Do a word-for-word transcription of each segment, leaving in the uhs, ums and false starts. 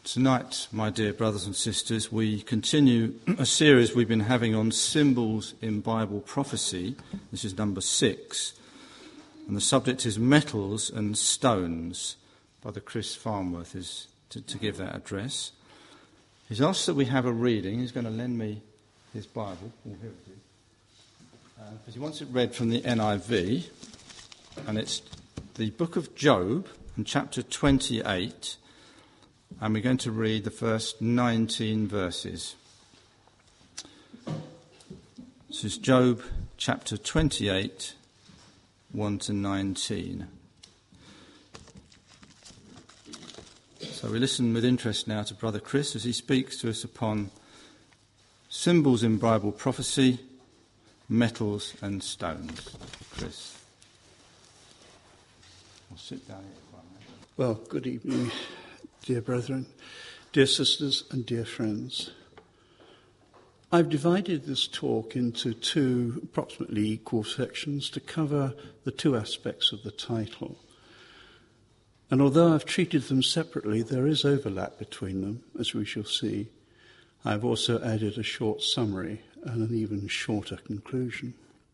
Tonight, my dear brothers and sisters, we continue a series we've been having on symbols in Bible prophecy. This is number six. And the subject is metals and stones. Brother Chris Farnworth is to, to give that address. He's asked that we have a reading. He's going to lend me his Bible. Oh, here it is. Because uh, he wants it read from the N I V. And it's the book of Job, and chapter twenty-eight. And we're going to read the first nineteen verses. This is Job chapter twenty-eight, one to nineteen. So we listen with interest now to Brother Chris as he speaks to us upon symbols in Bible prophecy, metals and stones. Chris. I'll sit down here for a minute. Well, good evening, dear brethren, dear sisters and dear friends. I've divided this talk into two approximately equal sections to cover the two aspects of the title. And although I've treated them separately, there is overlap between them, as we shall see. I've also added a short summary and an even shorter conclusion.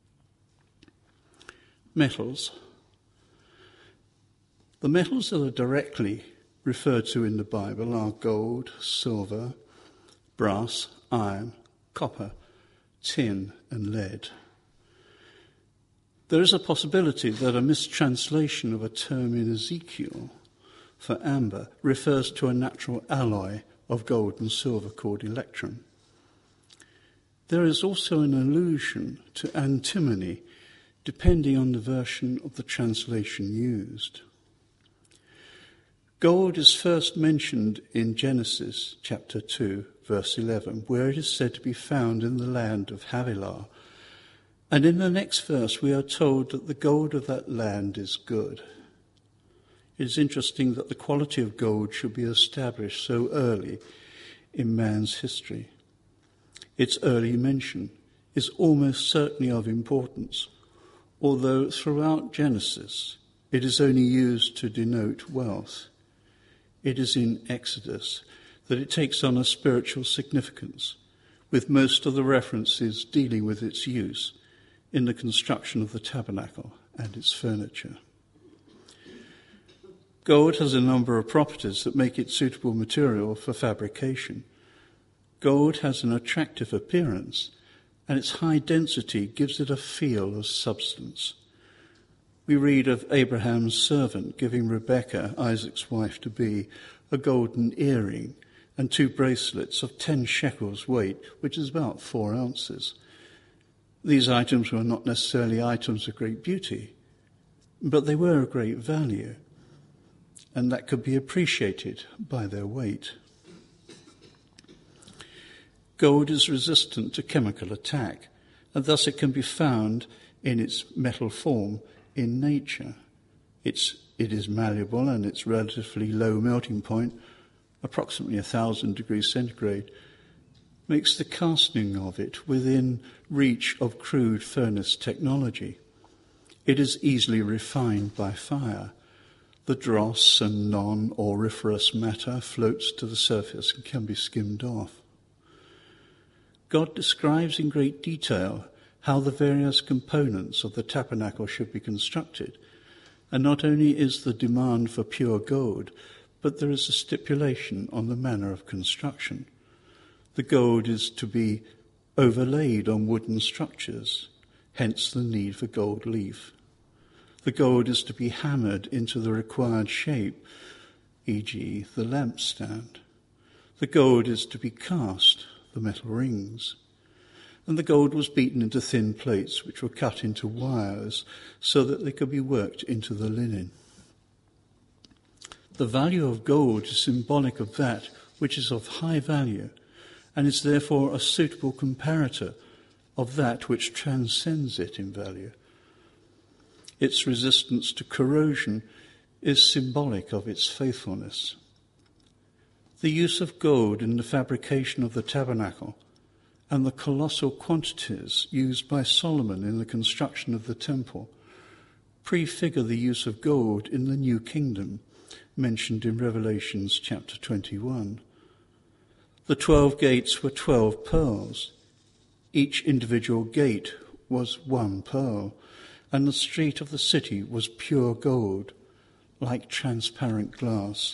Metals. The metals that are directly referred to in the Bible are gold, silver, brass, iron, copper, tin, and lead. There is a possibility that a mistranslation of a term in Ezekiel for amber refers to a natural alloy of gold and silver called electrum. There is also an allusion to antimony, depending on the version of the translation used. Gold is first mentioned in Genesis chapter two, verse eleven, where it is said to be found in the land of Havilah. And in the next verse, we are told that the gold of that land is good. It is interesting that the quality of gold should be established so early in man's history. Its early mention is almost certainly of importance, although throughout Genesis it is only used to denote wealth. It is in Exodus that it takes on a spiritual significance, with most of the references dealing with its use in the construction of the tabernacle and its furniture. Gold has a number of properties that make it suitable material for fabrication. Gold has an attractive appearance, and its high density gives it a feel of substance. We read of Abraham's servant giving Rebekah, Isaac's wife-to-be, a golden earring and two bracelets of ten shekels weight, which is about four ounces. These items were not necessarily items of great beauty, but they were of great value, and that could be appreciated by their weight. Gold is resistant to chemical attack, and thus it can be found in its metal form in nature. It's, it is malleable, and its relatively low melting point, approximately one thousand degrees centigrade, makes the casting of it within reach of crude furnace technology. It is easily refined by fire. The dross and non-auriferous matter floats to the surface and can be skimmed off. God describes in great detail how the various components of the tabernacle should be constructed. And not only is the demand for pure gold, but there is a stipulation on the manner of construction. The gold is to be overlaid on wooden structures, hence the need for gold leaf. The gold is to be hammered into the required shape, for example the lampstand. The gold is to be cast, the metal rings. And the gold was beaten into thin plates which were cut into wires so that they could be worked into the linen. The value of gold is symbolic of that which is of high value, and is therefore a suitable comparator of that which transcends it in value. Its resistance to corrosion is symbolic of its faithfulness. The use of gold in the fabrication of the tabernacle and the colossal quantities used by Solomon in the construction of the temple prefigure the use of gold in the New Kingdom mentioned in Revelation chapter twenty-one. The twelve gates were twelve pearls. Each individual gate was one pearl, and the street of the city was pure gold, like transparent glass.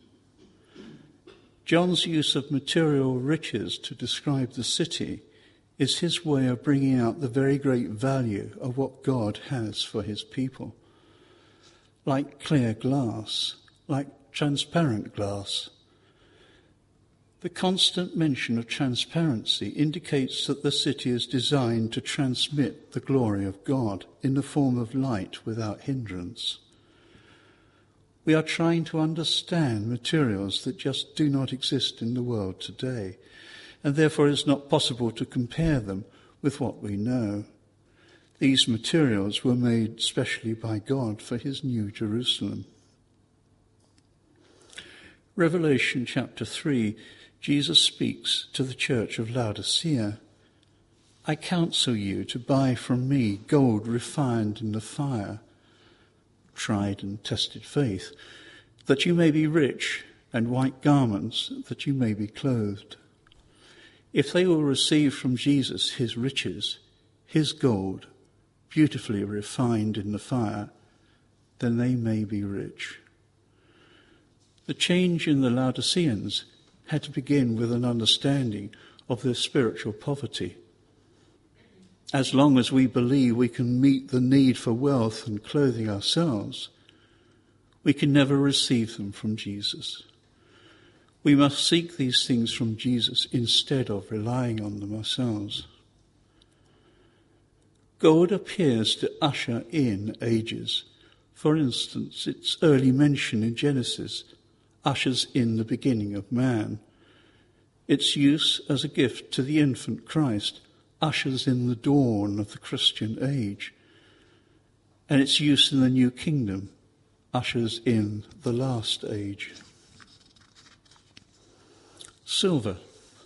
John's use of material riches to describe the city is his way of bringing out the very great value of what God has for his people. Like clear glass, like transparent glass. The constant mention of transparency indicates that the city is designed to transmit the glory of God in the form of light without hindrance. We are trying to understand materials that just do not exist in the world today, and therefore it is not possible to compare them with what we know. These materials were made specially by God for his new Jerusalem. Revelation chapter three, Jesus speaks to the church of Laodicea. I counsel you to buy from me gold refined in the fire, tried and tested faith, that you may be rich, and white garments, that you may be clothed. If they will receive from Jesus his riches, his gold, beautifully refined in the fire, then they may be rich. The change in the Laodiceans had to begin with an understanding of their spiritual poverty. As long as we believe we can meet the need for wealth and clothing ourselves, we can never receive them from Jesus. We must seek these things from Jesus instead of relying on them ourselves. God appears to usher in ages. For instance, its early mention in Genesis ushers in the beginning of man. Its use as a gift to the infant Christ ushers in the dawn of the Christian age. And its use in the new kingdom ushers in the last age. Silver.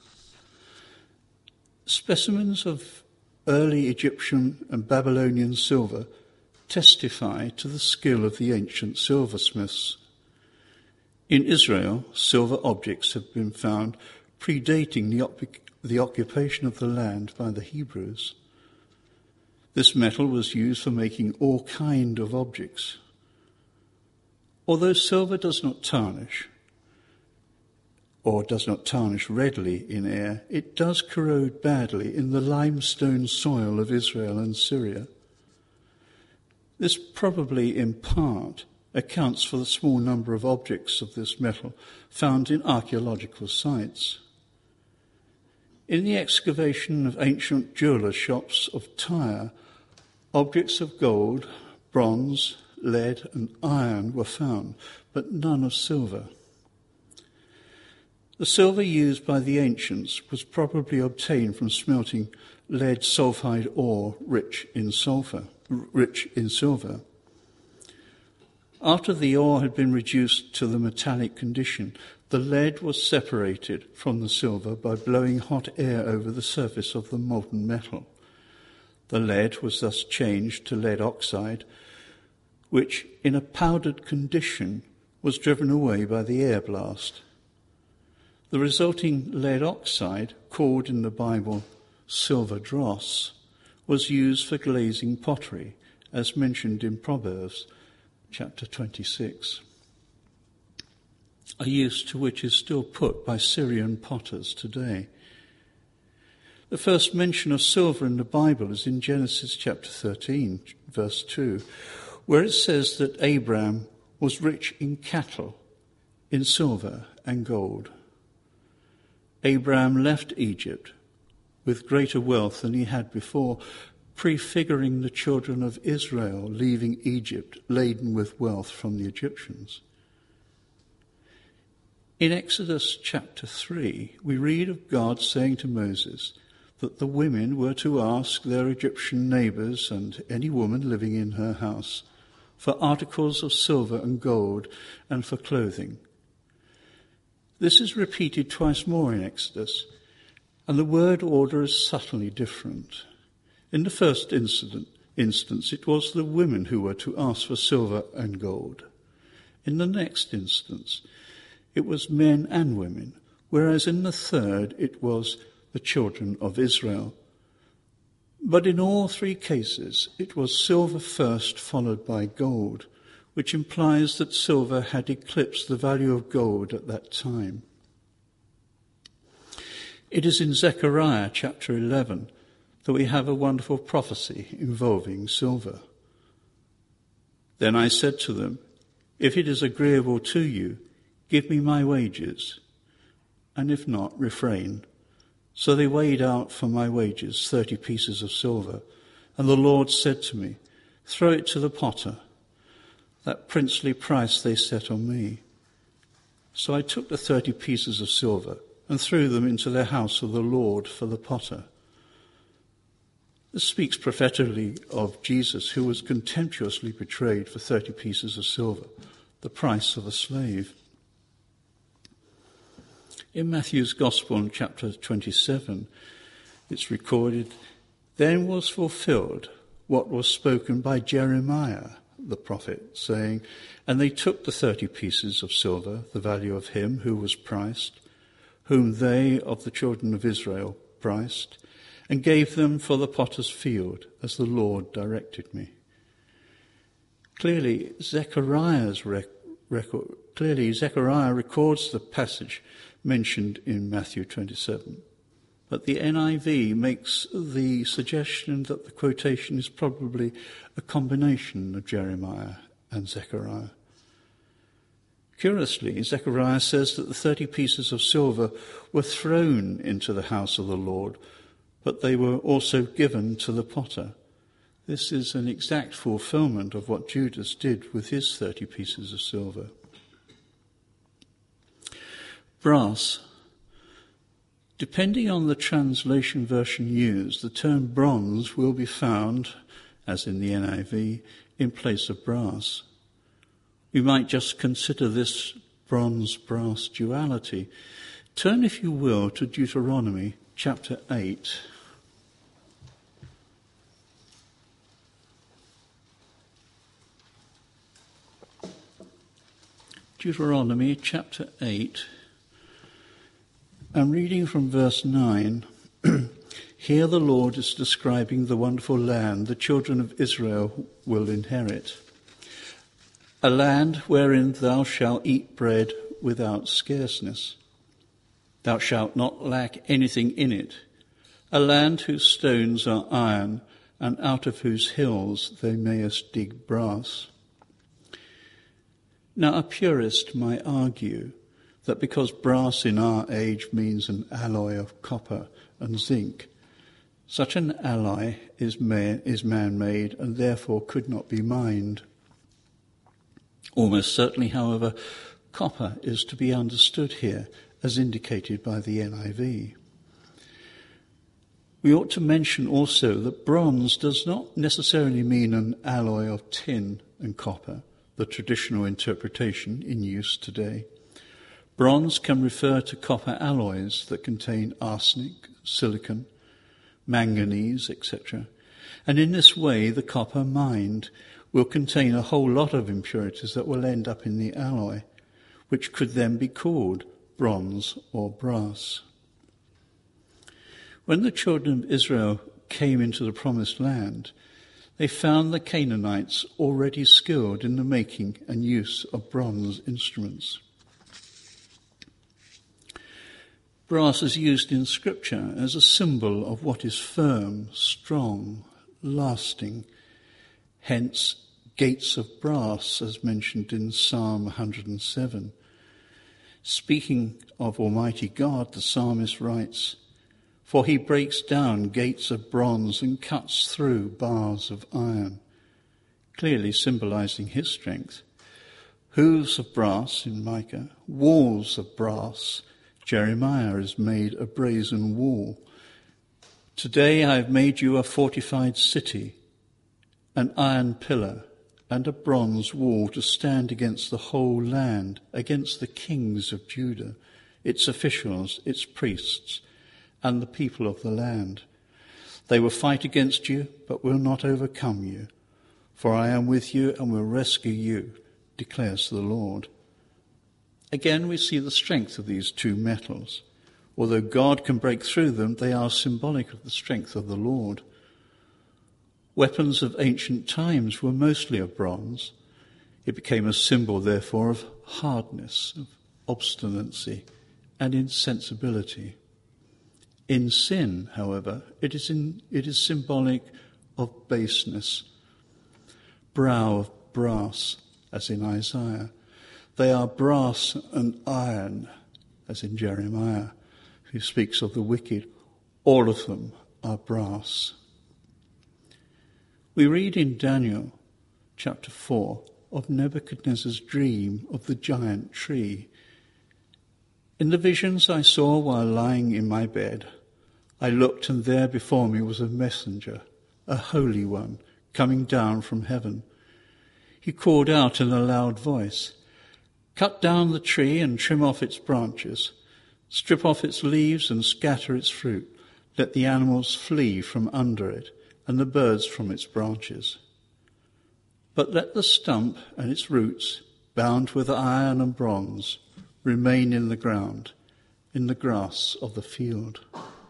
Specimens of early Egyptian and Babylonian silver testify to the skill of the ancient silversmiths. In Israel, silver objects have been found predating the, op- the occupation of the land by the Hebrews. This metal was used for making all kind of objects. Although silver does not tarnish, or does not tarnish readily in air, it does corrode badly in the limestone soil of Israel and Syria. This probably in part accounts for the small number of objects of this metal found in archaeological sites. In the excavation of ancient jeweller shops of Tyre, objects of gold, bronze, lead and iron were found, but none of silver. The silver used by the ancients was probably obtained from smelting lead sulfide ore rich in sulfur, rich in silver. After the ore had been reduced to the metallic condition, the lead was separated from the silver by blowing hot air over the surface of the molten metal. The lead was thus changed to lead oxide, which, in a powdered condition, was driven away by the air blast. The resulting lead oxide, called in the Bible silver dross, was used for glazing pottery, as mentioned in Proverbs chapter twenty-six, a use to which is still put by Syrian potters today. The first mention of silver in the Bible is in Genesis chapter thirteen, verse two, where it says that Abraham was rich in cattle, in silver and gold. Abraham left Egypt with greater wealth than he had before, prefiguring the children of Israel leaving Egypt laden with wealth from the Egyptians. In Exodus chapter three, we read of God saying to Moses that the women were to ask their Egyptian neighbours and any woman living in her house for articles of silver and gold and for clothing. This is repeated twice more in Exodus, and the word order is subtly different. In the first incident, instance, it was the women who were to ask for silver and gold. In the next instance, it was men and women, whereas in the third it was the children of Israel. But in all three cases, it was silver first, followed by gold, which implies that silver had eclipsed the value of gold at that time. It is in Zechariah chapter eleven that we have a wonderful prophecy involving silver. Then I said to them, if it is agreeable to you, give me my wages, and if not, refrain. So they weighed out for my wages thirty pieces of silver, and the Lord said to me, throw it to the potter. That princely price they set on me. So I took the thirty pieces of silver and threw them into the house of the Lord for the potter. This speaks prophetically of Jesus, who was contemptuously betrayed for thirty pieces of silver, the price of a slave. In Matthew's Gospel in chapter twenty-seven, it's recorded, then was fulfilled what was spoken by Jeremiah, the prophet, saying, and they took the thirty pieces of silver, the value of him who was priced, whom they of the children of Israel priced, and gave them for the potter's field, as the Lord directed me. Clearly, Zechariah's rec- record, clearly Zechariah records the passage mentioned in Matthew twenty-seven. But the N I V makes the suggestion that the quotation is probably a combination of Jeremiah and Zechariah. Curiously, Zechariah says that the thirty pieces of silver were thrown into the house of the Lord, but they were also given to the potter. This is an exact fulfillment of what Judas did with his thirty pieces of silver. Brass. Depending on the translation version used, the term bronze will be found, as in the N I V, in place of brass. We might just consider this bronze-brass duality. Turn, if you will, to Deuteronomy chapter eight. Deuteronomy chapter eight. I'm reading from verse nine. Here the Lord is describing the wonderful land the children of Israel will inherit. A land wherein thou shalt eat bread without scarceness. Thou shalt not lack anything in it. A land whose stones are iron, and out of whose hills thou mayest dig brass. Now a purist might argue that because brass in our age means an alloy of copper and zinc, such an alloy is, man, is man-made and therefore could not be mined. Almost certainly, however, copper is to be understood here as indicated by the N I V. We ought to mention also that bronze does not necessarily mean an alloy of tin and copper, the traditional interpretation in use today. Bronze can refer to copper alloys that contain arsenic, silicon, manganese, et cetera. And in this way, the copper mined will contain a whole lot of impurities that will end up in the alloy, which could then be called bronze or brass. When the children of Israel came into the promised land, they found the Canaanites already skilled in the making and use of bronze instruments. Brass is used in Scripture as a symbol of what is firm, strong, lasting. Hence, gates of brass, as mentioned in Psalm one hundred seven. Speaking of Almighty God, the psalmist writes, for he breaks down gates of bronze and cuts through bars of iron, clearly symbolizing his strength. Hooves of brass in Micah, walls of brass. Jeremiah has made a brazen wall. Today I have made you a fortified city, an iron pillar and a bronze wall to stand against the whole land, against the kings of Judah, its officials, its priests, and the people of the land. They will fight against you, but will not overcome you. For I am with you and will rescue you, declares the Lord. Again, we see the strength of these two metals. Although God can break through them, they are symbolic of the strength of the Lord. Weapons of ancient times were mostly of bronze. It became a symbol, therefore, of hardness, of obstinacy, and insensibility. In sin, however, it is, in, it is symbolic of baseness. Brow of brass, as in Isaiah. They are brass and iron, as in Jeremiah, who speaks of the wicked. All of them are brass. We read in Daniel chapter four of Nebuchadnezzar's dream of the giant tree. In the visions I saw while lying in my bed, I looked, and there before me was a messenger, a holy one, coming down from heaven. He called out in a loud voice, "Cut down the tree and trim off its branches. Strip off its leaves and scatter its fruit. Let the animals flee from under it and the birds from its branches. But let the stump and its roots, bound with iron and bronze, remain in the ground, in the grass of the field."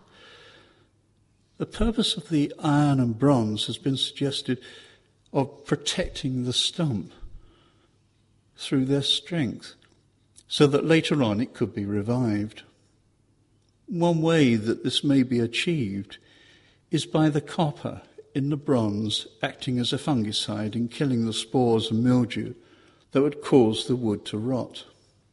The purpose of the iron and bronze has been suggested of protecting the stump through their strength, so that later on it could be revived. One way that this may be achieved is by the copper in the bronze acting as a fungicide and killing the spores and mildew that would cause the wood to rot.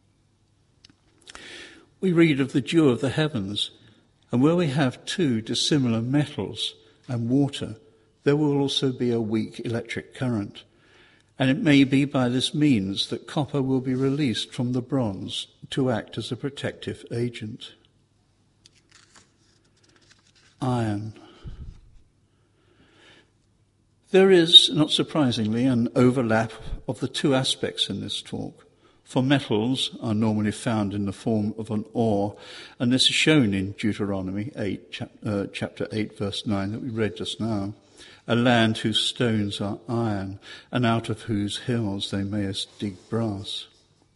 We read of the dew of the heavens, and where we have two dissimilar metals and water, there will also be a weak electric current, and it may be by this means that copper will be released from the bronze to act as a protective agent. Iron. There is, not surprisingly, an overlap of the two aspects in this talk. For metals are normally found in the form of an ore, and this is shown in Deuteronomy eight, chap, uh, chapter eight, verse nine, that we read just now. A land whose stones are iron, and out of whose hills they may dig brass.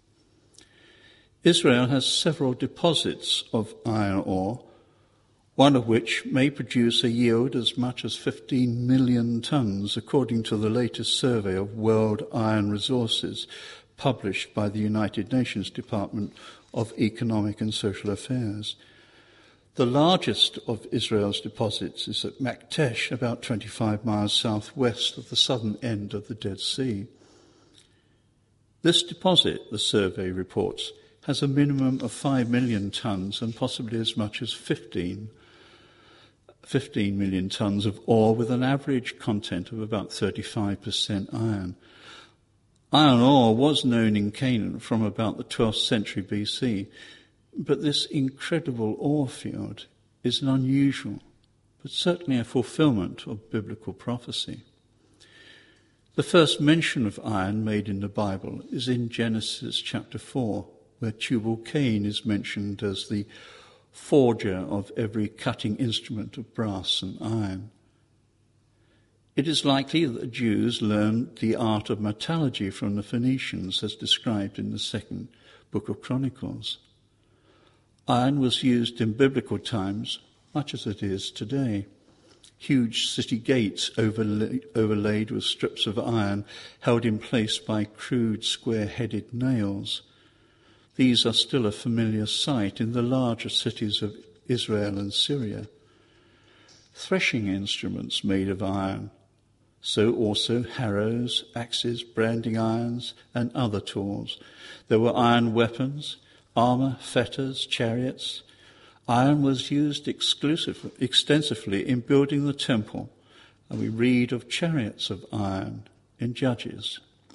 Israel has several deposits of iron ore, one of which may produce a yield as much as fifteen million tons, according to the latest survey of world iron resources published by the United Nations Department of Economic and Social Affairs. The largest of Israel's deposits is at Maktesh, about twenty-five miles southwest of the southern end of the Dead Sea. This deposit, the survey reports, has a minimum of five million tons and possibly as much as fifteen, fifteen million tons of ore, with an average content of about thirty-five percent iron. Iron ore was known in Canaan from about the twelfth century B C, but this incredible ore field is an unusual, but certainly a fulfillment of biblical prophecy. The first mention of iron made in the Bible is in Genesis chapter four, where Tubal-Cain is mentioned as the forger of every cutting instrument of brass and iron. It is likely that the Jews learned the art of metallurgy from the Phoenicians, as described in the second book of Chronicles. Iron was used in biblical times, much as it is today. Huge city gates overlaid, overlaid with strips of iron held in place by crude square-headed nails. These are still a familiar sight in the larger cities of Israel and Syria. Threshing instruments made of iron, so also harrows, axes, branding irons, and other tools. There were iron weapons, armour, fetters, chariots. Iron was used exclusively, extensively in building the temple, and we read of chariots of iron in Judges.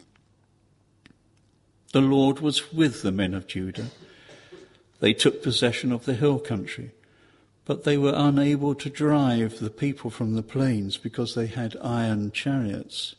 The Lord was with the men of Judah. They took possession of the hill country, but they were unable to drive the people from the plains because they had iron chariots.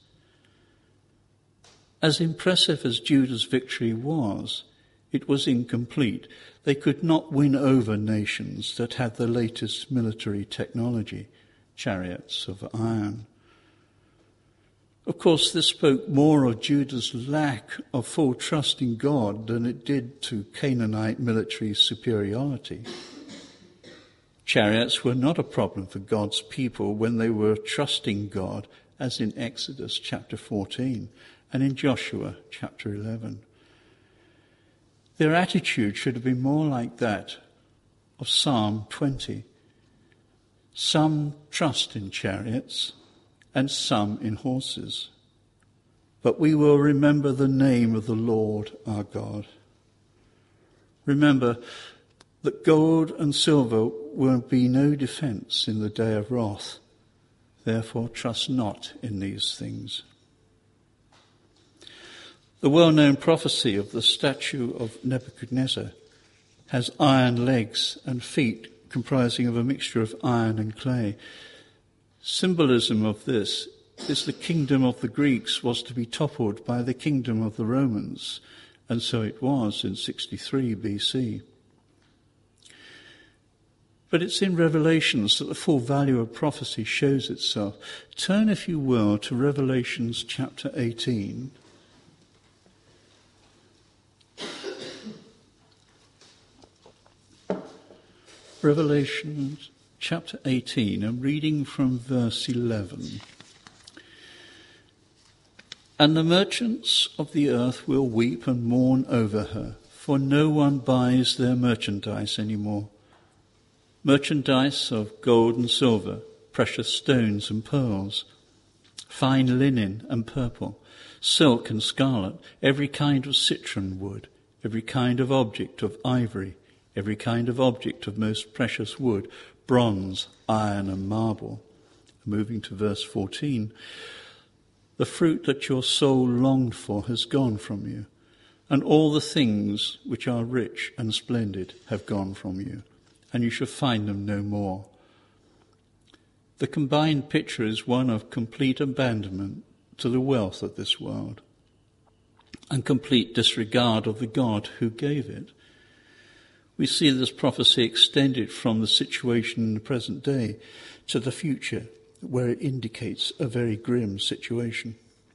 As impressive as Judah's victory was, it was incomplete. They could not win over nations that had the latest military technology, chariots of iron. Of course, this spoke more of Judah's lack of full trust in God than it did to Canaanite military superiority. Chariots were not a problem for God's people when they were trusting God, as in Exodus chapter fourteen and in Joshua chapter eleven. Their attitude should have been more like that of Psalm twenty. Some trust in chariots and some in horses, but we will remember the name of the Lord our God. Remember that gold and silver will be no defense in the day of wrath. Therefore, trust not in these things. The well-known prophecy of the statue of Nebuchadnezzar has iron legs and feet comprising of a mixture of iron and clay. Symbolism of this is the kingdom of the Greeks was to be toppled by the kingdom of the Romans, and so it was in sixty-three B C. But it's in Revelations that the full value of prophecy shows itself. Turn, if you will, to Revelations chapter eighteen. Revelation chapter eighteen, and reading from verse eleven. And the merchants of the earth will weep and mourn over her, for no one buys their merchandise anymore. Merchandise of gold and silver, precious stones and pearls, fine linen and purple, silk and scarlet, every kind of citron wood, every kind of object of ivory, every kind of object of most precious wood, bronze, iron and marble. Moving to verse fourteen. The fruit that your soul longed for has gone from you, and all the things which are rich and splendid have gone from you, and you shall find them no more. The combined picture is one of complete abandonment to the wealth of this world, and complete disregard of the God who gave it. We see this prophecy extended from the situation in the present day to the future, where it indicates a very grim situation.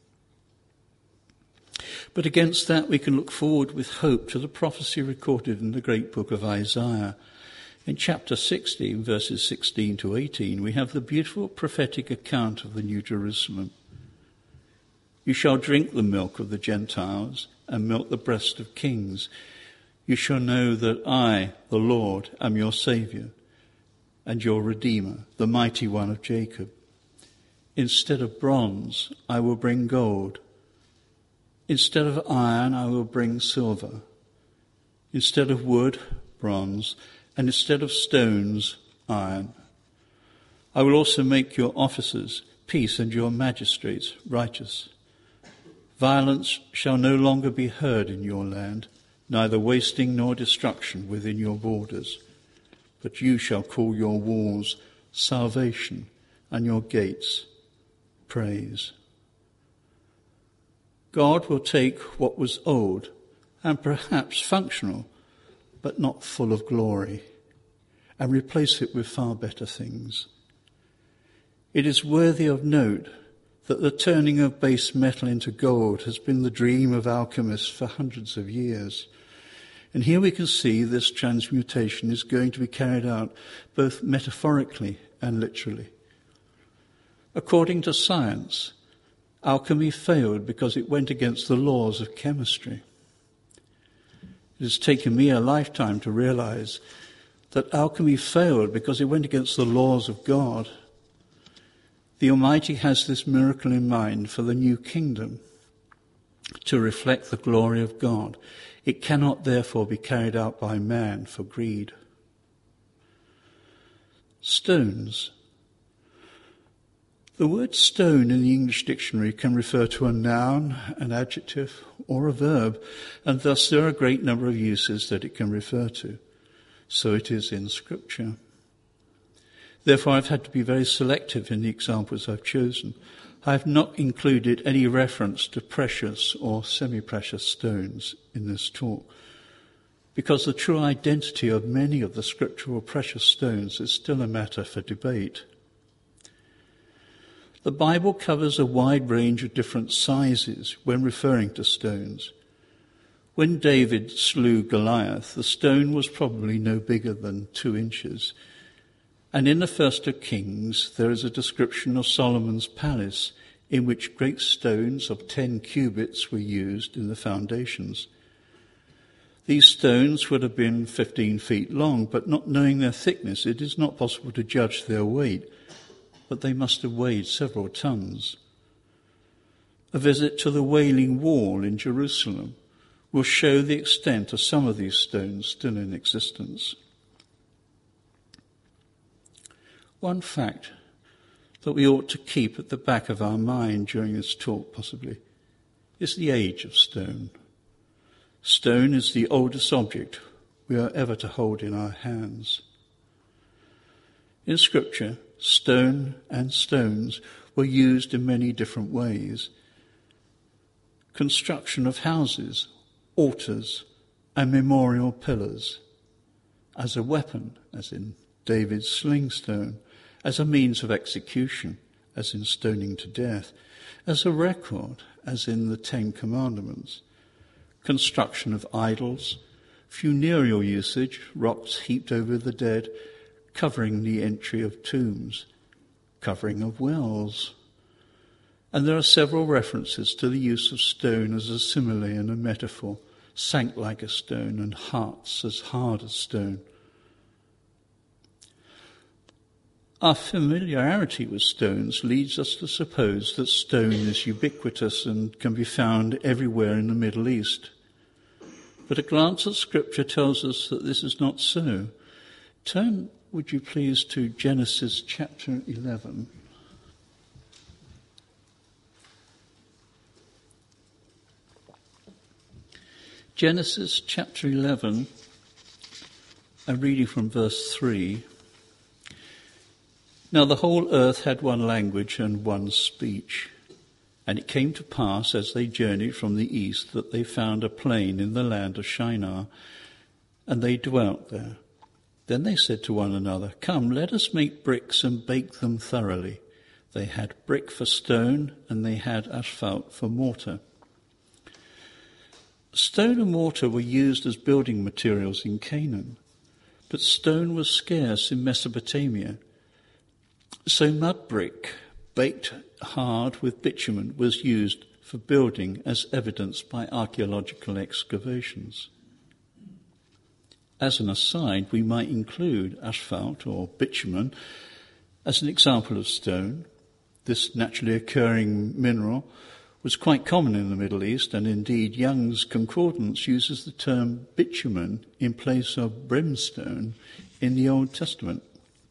But against that we can look forward with hope to the prophecy recorded in the great book of Isaiah. In chapter sixteen, verses sixteen to eighteen, we have the beautiful prophetic account of the New Jerusalem. You shall drink the milk of the Gentiles and milk the breast of kings. You shall know that I, the Lord, am your Saviour and your Redeemer, the mighty one of Jacob. Instead of bronze, I will bring gold. Instead of iron, I will bring silver. Instead of wood, bronze, and instead of stones, iron. I will also make your officers peace and your magistrates righteous. Violence shall no longer be heard in your land, neither wasting nor destruction within your borders. But you shall call your walls salvation and your gates praise. God will take what was old and perhaps functional, but not full of glory, and replace it with far better things. It is worthy of note that the turning of base metal into gold has been the dream of alchemists for hundreds of years. And here we can see this transmutation is going to be carried out both metaphorically and literally. According to science, alchemy failed because it went against the laws of chemistry. It has taken me a lifetime to realize that alchemy failed because it went against the laws of God. The Almighty has this miracle in mind for the new kingdom to reflect the glory of God. It cannot therefore be carried out by man for greed. Stones. The word stone in the English dictionary can refer to a noun, an adjective, or a verb, and thus there are a great number of uses that it can refer to. So it is in Scripture. Therefore, I've had to be very selective in the examples I've chosen. I have not included any reference to precious or semi-precious stones in this talk, because the true identity of many of the scriptural precious stones is still a matter for debate. The Bible covers a wide range of different sizes when referring to stones. When David slew Goliath, the stone was probably no bigger than two inches. And in the First of Kings, there is a description of Solomon's palace in which great stones of ten cubits were used in the foundations. These stones would have been fifteen feet long, but not knowing their thickness, it is not possible to judge their weight, but they must have weighed several tons. A visit to the Wailing Wall in Jerusalem will show the extent of some of these stones still in existence. One fact that we ought to keep at the back of our mind during this talk, possibly, is the age of stone. Stone is the oldest object we are ever to hold in our hands. In Scripture, stone and stones were used in many different ways. Construction of houses, altars, and memorial pillars, as a weapon, as in David's sling stone, as a means of execution, as in stoning to death, as a record, as in the Ten Commandments, construction of idols, funereal usage, rocks heaped over the dead, covering the entry of tombs, covering of wells. And there are several references to the use of stone as a simile and a metaphor, sank like a stone and hearts as hard as stone. Our familiarity with stones leads us to suppose that stone is ubiquitous and can be found everywhere in the Middle East. But a glance at Scripture tells us that this is not so. Turn, would you please, to Genesis chapter eleven. Genesis chapter eleven, I'm reading from verse three. Now the whole earth had one language and one speech. And it came to pass, as they journeyed from the east, that they found a plain in the land of Shinar, and they dwelt there. Then they said to one another, Come, let us make bricks and bake them thoroughly. They had brick for stone, and they had asphalt for mortar. Stone and mortar were used as building materials in Canaan, but stone was scarce in Mesopotamia. So mud brick, baked hard with bitumen, was used for building, as evidenced by archaeological excavations. As an aside, we might include asphalt or bitumen as an example of stone. This naturally occurring mineral was quite common in the Middle East, and indeed Young's Concordance uses the term bitumen in place of brimstone in the Old Testament.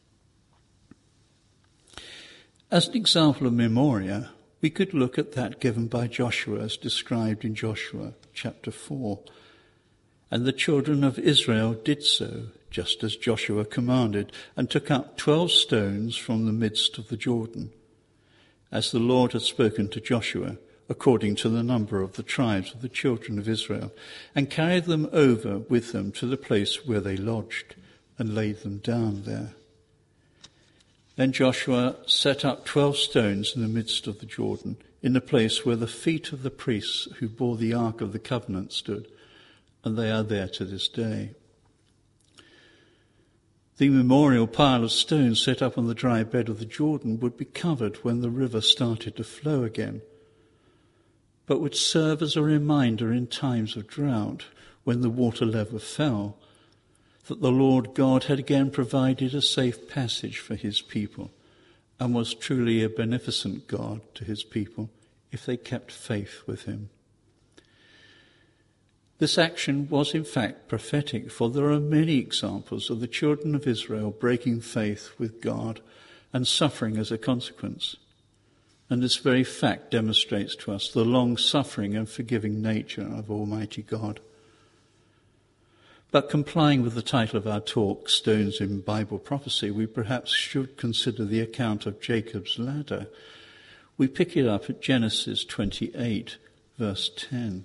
As an example of memoria, we could look at that given by Joshua as described in Joshua chapter four. And the children of Israel did so, just as Joshua commanded, and took up twelve stones from the midst of the Jordan, as the Lord had spoken to Joshua, according to the number of the tribes of the children of Israel, and carried them over with them to the place where they lodged, and laid them down there. Then Joshua set up twelve stones in the midst of the Jordan, in the place where the feet of the priests who bore the ark of the covenant stood, and they are there to this day. The memorial pile of stones set up on the dry bed of the Jordan would be covered when the river started to flow again, but would serve as a reminder in times of drought, when the water level fell, that the Lord God had again provided a safe passage for his people, and was truly a beneficent God to his people if they kept faith with him. This action was in fact prophetic, for there are many examples of the children of Israel breaking faith with God and suffering as a consequence. And this very fact demonstrates to us the long-suffering and forgiving nature of Almighty God. But complying with the title of our talk, Stones in Bible Prophecy, we perhaps should consider the account of Jacob's ladder. We pick it up at Genesis twenty-eight, verse ten.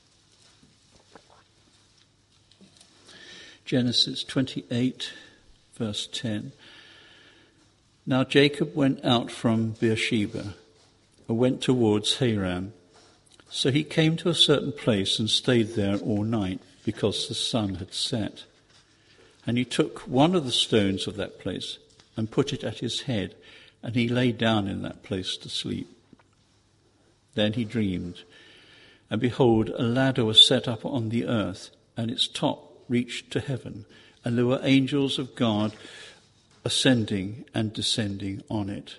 Genesis twenty-eight, verse ten. Now Jacob went out from Beersheba and went towards Haran. So he came to a certain place and stayed there all night, because the sun had set. And he took one of the stones of that place and put it at his head, and he lay down in that place to sleep. Then he dreamed, and behold, a ladder was set up on the earth, and its top reached to heaven, and there were angels of God ascending and descending on it.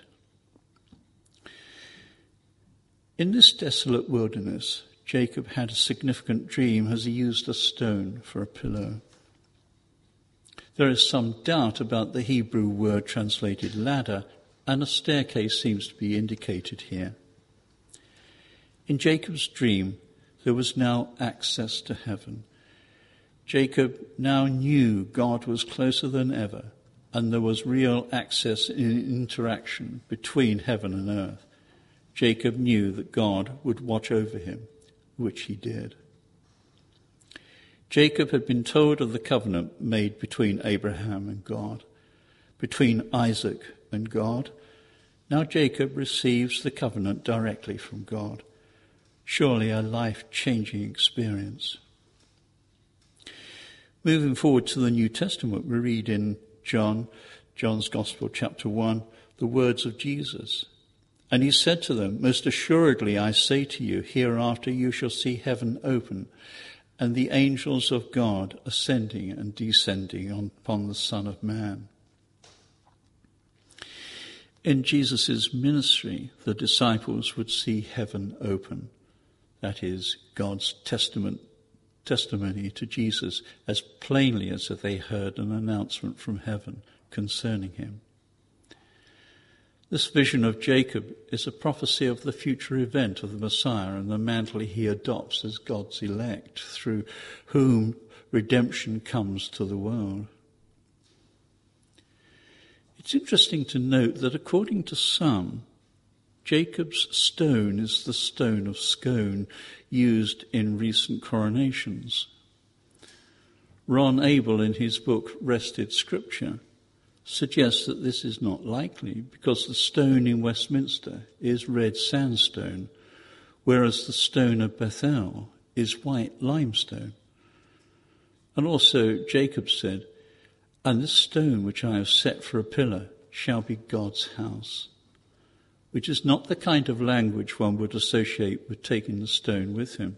In this desolate wilderness, Jacob had a significant dream as he used a stone for a pillow. There is some doubt about the Hebrew word translated ladder, and a staircase seems to be indicated here. In Jacob's dream, there was now access to heaven. Jacob now knew God was closer than ever, and there was real access and interaction between heaven and earth. Jacob knew that God would watch over him, which he did. Jacob had been told of the covenant made between Abraham and God, between Isaac and God. Now Jacob receives the covenant directly from God. Surely a life-changing experience. Moving forward to the New Testament, we read in John, John's Gospel, chapter one, the words of Jesus. And he said to them, most assuredly I say to you, hereafter you shall see heaven open, and the angels of God ascending and descending upon the Son of Man. In Jesus' ministry, the disciples would see heaven open. That is, God's testament, testimony to Jesus, as plainly as if they heard an announcement from heaven concerning him. This vision of Jacob is a prophecy of the future event of the Messiah and the mantle he adopts as God's elect, through whom redemption comes to the world. It's interesting to note that according to some, Jacob's stone is the stone of scone used in recent coronations. Ron Abel, in his book Wrested Scripture, suggests that this is not likely because the stone in Westminster is red sandstone, whereas the stone of Bethel is white limestone. And also Jacob said, and this stone which I have set for a pillar shall be God's house, which is not the kind of language one would associate with taking the stone with him.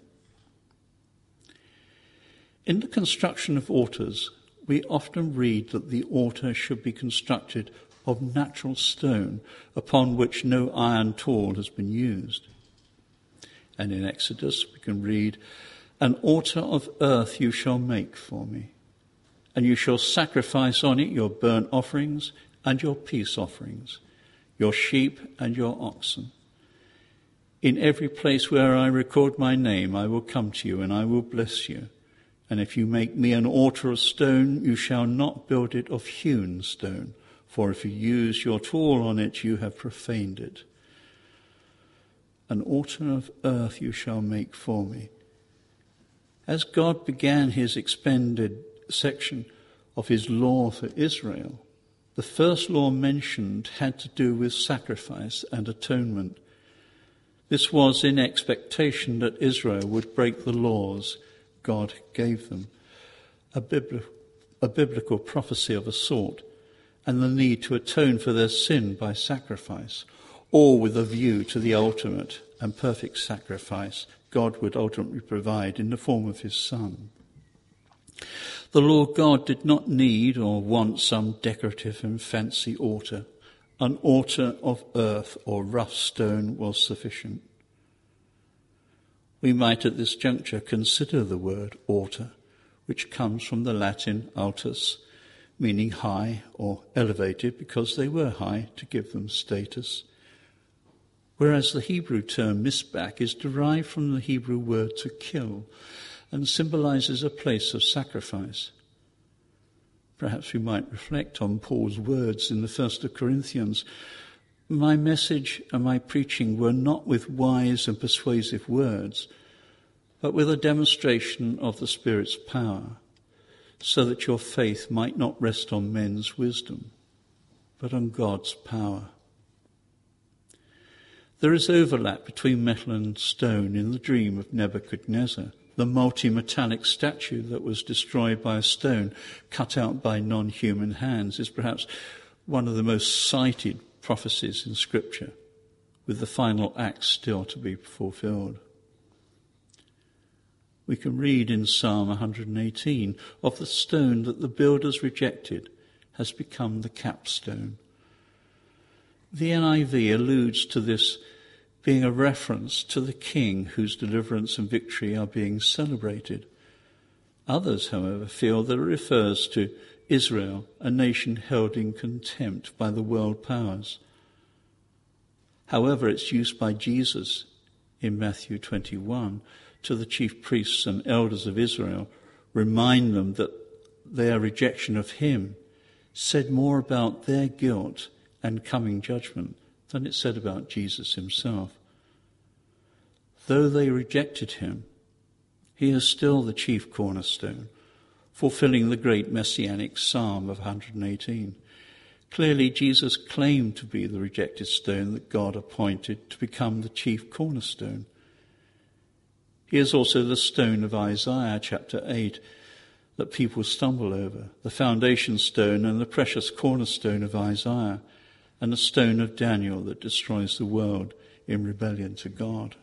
In the construction of altars, we often read that the altar should be constructed of natural stone upon which no iron tool has been used. And in Exodus we can read, an altar of earth you shall make for me, and you shall sacrifice on it your burnt offerings and your peace offerings, your sheep and your oxen. In every place where I record my name, I will come to you and I will bless you. And if you make me an altar of stone, you shall not build it of hewn stone, for if you use your tool on it, you have profaned it. An altar of earth you shall make for me. As God began his expanded section of his law for Israel, the first law mentioned had to do with sacrifice and atonement. This was in expectation that Israel would break the laws God gave them, a, bibli- a biblical prophecy of a sort, and the need to atone for their sin by sacrifice, all with a view to the ultimate and perfect sacrifice God would ultimately provide in the form of his Son. The Lord God did not need or want some decorative and fancy altar. An altar of earth or rough stone was sufficient. We might at this juncture consider the word altar, which comes from the Latin altus, meaning high or elevated, because they were high to give them status, whereas the Hebrew term misbach is derived from the Hebrew word to kill and symbolizes a place of sacrifice. Perhaps we might reflect on Paul's words in the First of Corinthians. My message and my preaching were not with wise and persuasive words, but with a demonstration of the Spirit's power, so that your faith might not rest on men's wisdom, but on God's power. There is overlap between metal and stone in the dream of Nebuchadnezzar. The multi-metallic statue that was destroyed by a stone cut out by non-human hands is perhaps one of the most cited prophecies in Scripture, with the final act still to be fulfilled. We can read in Psalm one hundred eighteen of the stone that the builders rejected has become the capstone. The N I V alludes to this being a reference to the king whose deliverance and victory are being celebrated. Others, however, feel that it refers to Israel, a nation held in contempt by the world powers. However, its use by Jesus in Matthew twenty-one to the chief priests and elders of Israel remind them that their rejection of him said more about their guilt and coming judgment than it said about Jesus himself. Though they rejected him, he is still the chief cornerstone, fulfilling the great messianic psalm of one hundred eighteen. Clearly, Jesus claimed to be the rejected stone that God appointed to become the chief cornerstone. He is also the stone of Isaiah chapter eight that people stumble over, the foundation stone and the precious cornerstone of Isaiah, and the stone of Daniel that destroys the world in rebellion to God.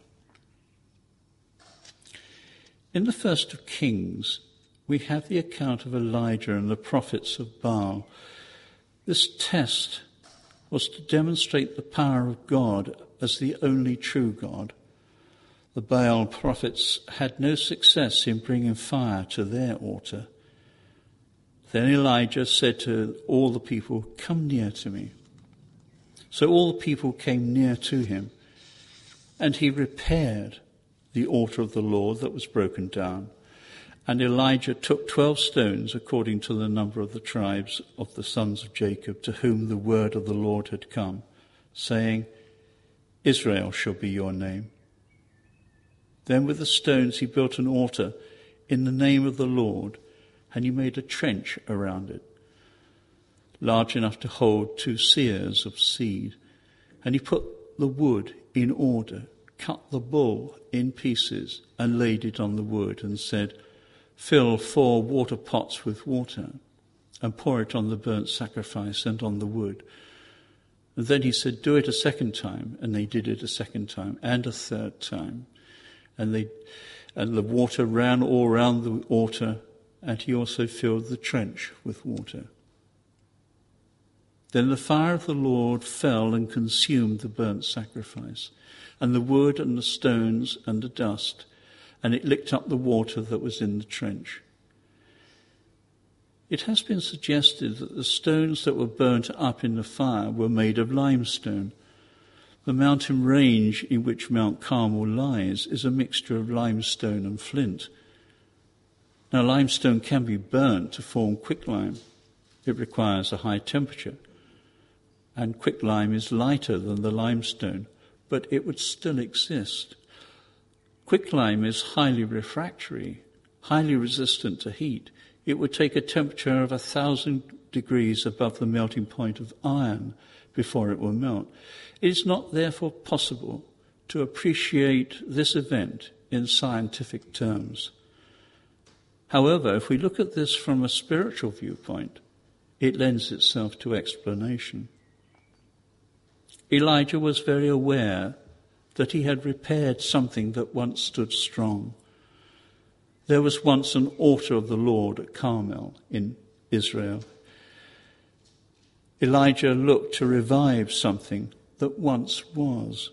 In the first of Kings, we have the account of Elijah and the prophets of Baal. This test was to demonstrate the power of God as the only true God. The Baal prophets had no success in bringing fire to their altar. Then Elijah said to all the people, "Come near to me." So all the people came near to him, and he repaired the altar of the Lord that was broken down. And Elijah took twelve stones according to the number of the tribes of the sons of Jacob, to whom the word of the Lord had come, saying, "Israel shall be your name." Then with the stones he built an altar in the name of the Lord, and he made a trench around it, large enough to hold two seahs of seed. And he put the wood in order, cut the bull in pieces, and laid it on the wood, and said, "Fill four water pots with water, and pour it on the burnt sacrifice and on the wood." And then he said, "Do it a second time." And they did it a second time, and a third time. And they, and the water ran all round the altar, and he also filled the trench with water. Then the fire of the Lord fell and consumed the burnt sacrifice, and the wood and the stones and the dust, and it licked up the water that was in the trench. It has been suggested that the stones that were burnt up in the fire were made of limestone. The mountain range in which Mount Carmel lies is a mixture of limestone and flint. Now, limestone can be burnt to form quicklime. It requires a high temperature, and quicklime is lighter than the limestone, but it would still exist. Quicklime is highly refractory, highly resistant to heat. It would take a temperature of a thousand degrees above the melting point of iron before it will melt. It is not therefore possible to appreciate this event in scientific terms. However, if we look at this from a spiritual viewpoint, it lends itself to explanation. Elijah was very aware that he had repaired something that once stood strong. There was once an altar of the Lord at Carmel in Israel. Elijah looked to revive something that once was.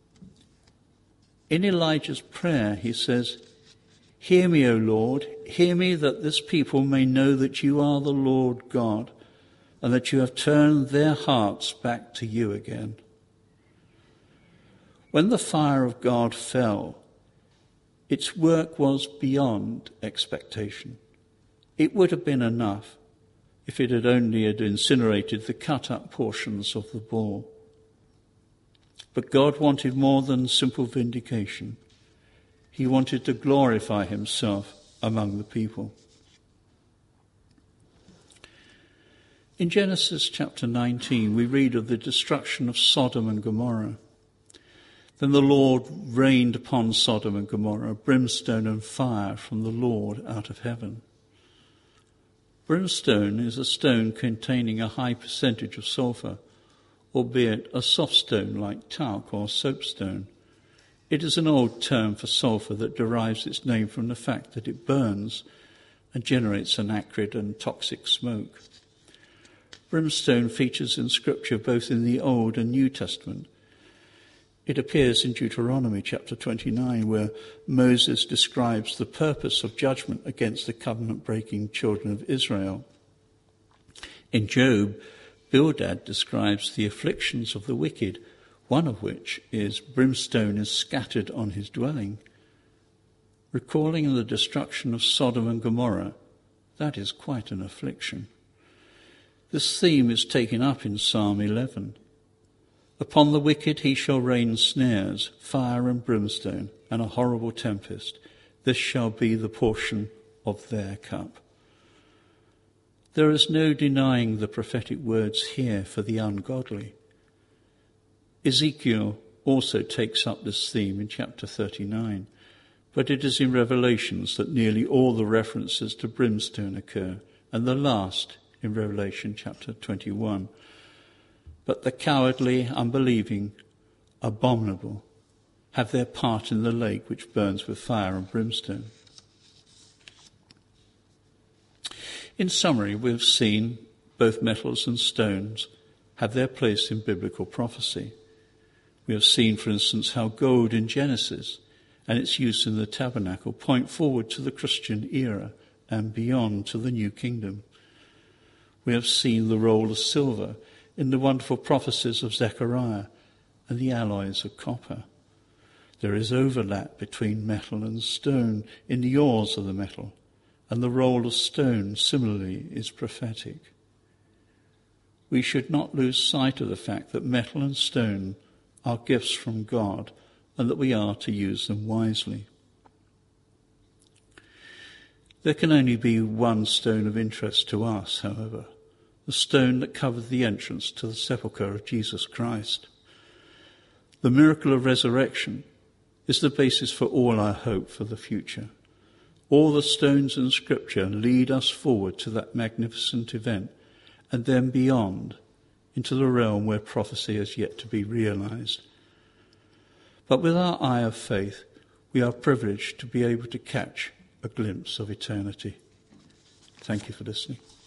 In Elijah's prayer, he says, "Hear me, O Lord, hear me, that this people may know that you are the Lord God, and that you have turned their hearts back to you again." When the fire of God fell, its work was beyond expectation. It would have been enough if it had only had incinerated the cut-up portions of the bull. But God wanted more than simple vindication. He wanted to glorify himself among the people. In Genesis chapter nineteen, we read of the destruction of Sodom and Gomorrah. Then the Lord rained upon Sodom and Gomorrah brimstone and fire from the Lord out of heaven. Brimstone is a stone containing a high percentage of sulfur, albeit a soft stone like talc or soapstone. It is an old term for sulfur that derives its name from the fact that it burns and generates an acrid and toxic smoke. Brimstone features in Scripture both in the Old and New Testament. It appears in Deuteronomy chapter twenty-nine, where Moses describes the purpose of judgment against the covenant-breaking children of Israel. In Job, Bildad describes the afflictions of the wicked, one of which is brimstone is scattered on his dwelling. Recalling the destruction of Sodom and Gomorrah, that is quite an affliction. This theme is taken up in Psalm eleven. Upon the wicked he shall rain snares, fire and brimstone, and a horrible tempest. This shall be the portion of their cup. There is no denying the prophetic words here for the ungodly. Ezekiel also takes up this theme in chapter thirty-nine, but it is in Revelations that nearly all the references to brimstone occur, and the last in Revelation chapter twenty-one. But the cowardly, unbelieving, abominable have their part in the lake which burns with fire and brimstone. In summary, we have seen both metals and stones have their place in biblical prophecy. We have seen, for instance, how gold in Genesis and its use in the tabernacle point forward to the Christian era and beyond to the New Kingdom. We have seen the role of silver in the wonderful prophecies of Zechariah and the alloys of copper. There is overlap between metal and stone in the ores of the metal, and the role of stone similarly is prophetic. We should not lose sight of the fact that metal and stone are gifts from God and that we are to use them wisely. There can only be one stone of interest to us, however, the stone that covered the entrance to the sepulchre of Jesus Christ. The miracle of resurrection is the basis for all our hope for the future. All the stones in Scripture lead us forward to that magnificent event and then beyond into the realm where prophecy is yet to be realized. But with our eye of faith, we are privileged to be able to catch a glimpse of eternity. Thank you for listening.